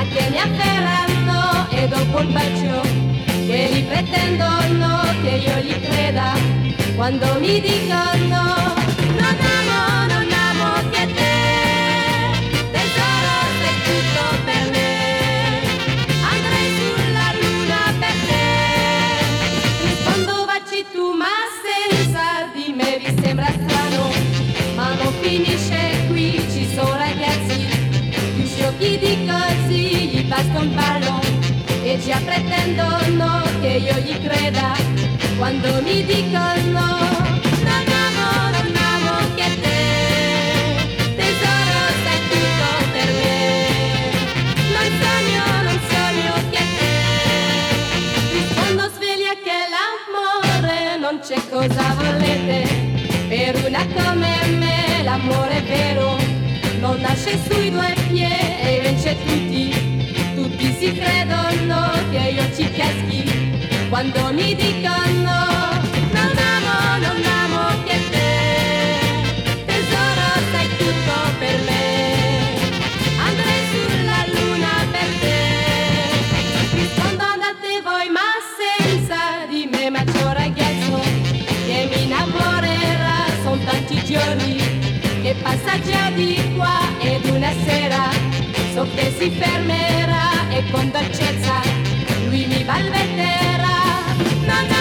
ma che mi afferrano e dopo un bacio quelli pretendono che io gli creda quando mi dicono non amo che te, tesoro sei tutto per me, andrei sulla luna per te, rispondo baci tu ma senza di me vi sembra strano, ma non finisce qui, ci sono ragazzi più sciocchi di così, gli basta un ballo e già pretendono che io gli creda quando mi dicono non amo che te, tesoro sei tutto per me, non sogno che te, rispondo sveglia che l'amore non c'è, cosa volete, per una come me l'amore vero non nasce sui due piedi e vince tutti si credono che io ci caschi quando mi dicono non amo che te, tesoro sei tutto per me, andrei sulla luna per te, rispondo andate voi ma senza di me, ma c'è un ragazzo che mi innamorerà, son tanti giorni che passa già di qua ed una sera so che si fermerà e con dolcezza lui mi balbetterà.